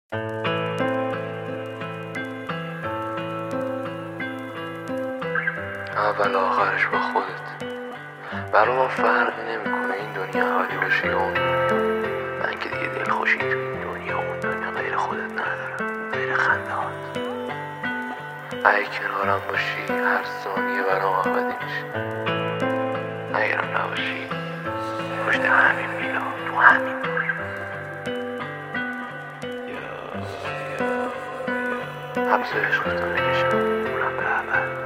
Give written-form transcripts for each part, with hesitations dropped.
اول آخرش با خودت. برای ما فرقی نمیکنه این دنیا حالی باشه یا اون دنیا. من که دیگه دلخوشی تو این دنیا اون دنیا غیر خودت ندارم، غیر خنده هات. اگه کنارم باشی هر ثانیه برام ابدی میشه، اگرم نباشی پشت همین میلا تو همین دنیا حبس عشقتو میکشم، اونم به ابد.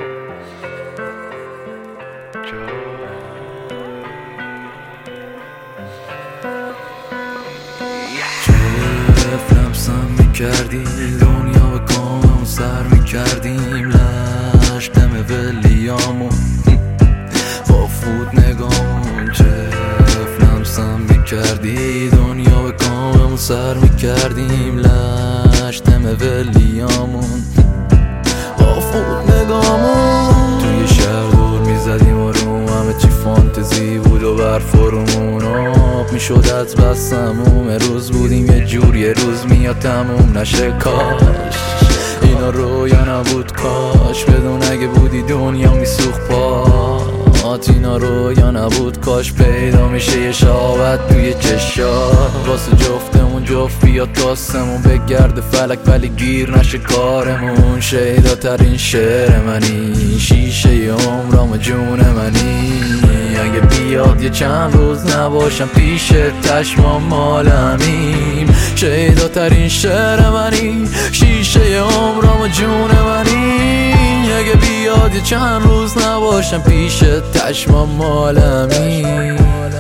چه لمسم میکردی دنیا به کامم سر میکردیم، لش دم ولیامون با فود نگامون. چه لمسم میکردی دنیا به کامم سر میکردیم، لش دم ولیامون با فود نگامون. توی شهر دور میزدیم و رو همه چی فانتزی بود و برف رومون آب میشد از بسموم. روز بودیم یه جور، یه روز میاد تموم نشه. کاش اینا رویا نبود، کاش بدون اگه بودی دنیا میسوخت پات. اینا رویا نبود، کاش پیدا میشه یه شابت توی چشا. واسه جفتمون جفت بیاد تاستمون بگرد فلک ولی گیر نشه کارمون. شیدا ترین شعر منی، شیشه عمرم جون منی. اگه بیاد یه چند روز نباشم پیش چشمام مالمیم. شیدا ترین شعر منی، شیشه عمرم جون منی. اگه بیاد یه چند روز نباشم پیش چشمام مالمیم.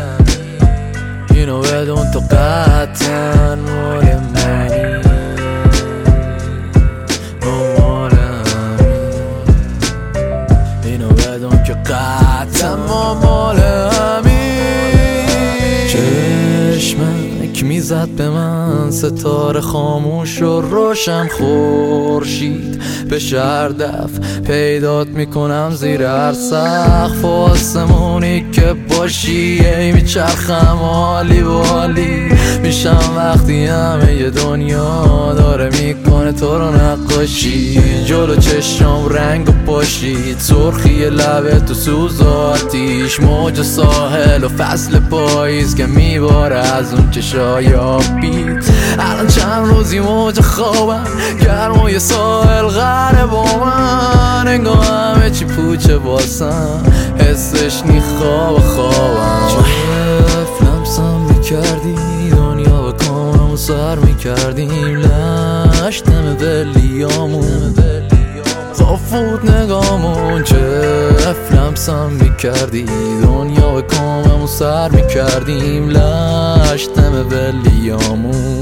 اینو بدون تو قطعاً مال منی، اینو بدون که قطعاً مال همین. چشمک میزد به من ستاره خاموش و روشن، خورشید به شردف پیدات میکنم زیر هر سقف. و آسمونی که باشی ای میچرخم حالی و حالی میشم وقتی همه ی دنیا داره میکنه تو رو نقاشی. جلو چشم رنگ و پاشید، سرخی لبه تو سوز و آتیش، موج ساحل و فصل پاییز که میباره از اون چشای آبیت. الان چند روزی موج خوابم، گرمای ساحل غره با من. انگاه همه چی پوچه واسم، حسش نی خوابم. چه لمسم میکردی دنیا به کامم سر میکردیم، لش دم ولیامون خافود نگامون. چه لمسم میکردی دنیا به کامم سر میکردیم، لش دم ولیامون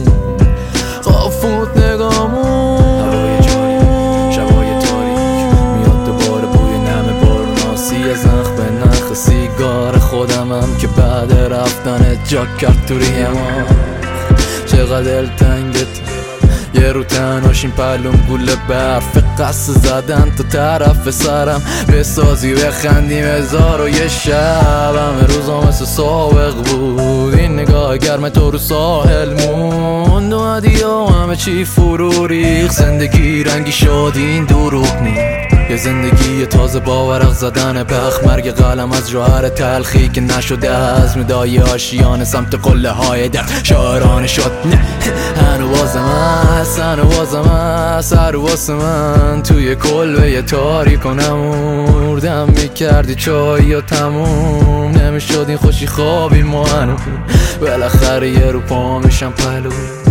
خافود نگامون. هوای جاری، شبای تاریک، میاد دوباره بوی نم باروناسی، زخ به نخ سیگار خودمم که بعد رفتنت جا کرد تو ریما. چقدر دلتنگت یه رو تنهاشیم پلوم گوله برف قصد زدن تو طرف سرم بسازی بخندیم هزار و یه شب. همه روزا مثل سابق بود، این نگاه گرم تو رو ساحل موند و هدیه همه چی فرو ریخت. زندگی رنگی شد این دروغ نید، یه زندگی تازه با ورق زدن بخ. مرگ قلم از جوهر تلخی که نشده از مدای آشیانه سمت قله های درد. شاعرانه شد نه هنو بازم هست، هنو بازم هست، هر واسه من توی کلبه یه تاریک و نموردم میکردی چای یا تموم نمیشد این خوشی خوابی ما هنو. بالاخره یه رو پا میشم پلو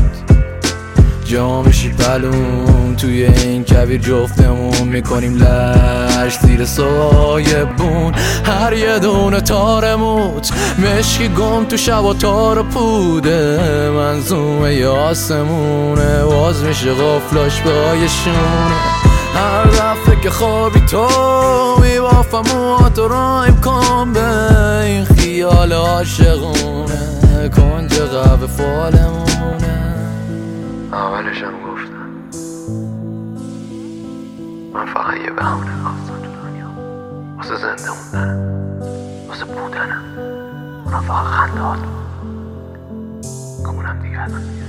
جا میشی پلوم. توی این کبیر جفتمون میکنیم لش زیر سایه بون. هر یه دونه تارموت مشکی گم تو شب و تار پوده، منظومه آسمونه باز میشه غفلاش بایشونه. هر دفعه که خوابی تو میبافم موهاتو رایم کن به این خیال عاشقونه، کنج قهوه فالمونه. اولشم گفتم من فقط یه بهونه خواستم تو دنیا واسه زنده موندنم، واسه بودنم. اونم فقط خنده هاتون، اونم دیگه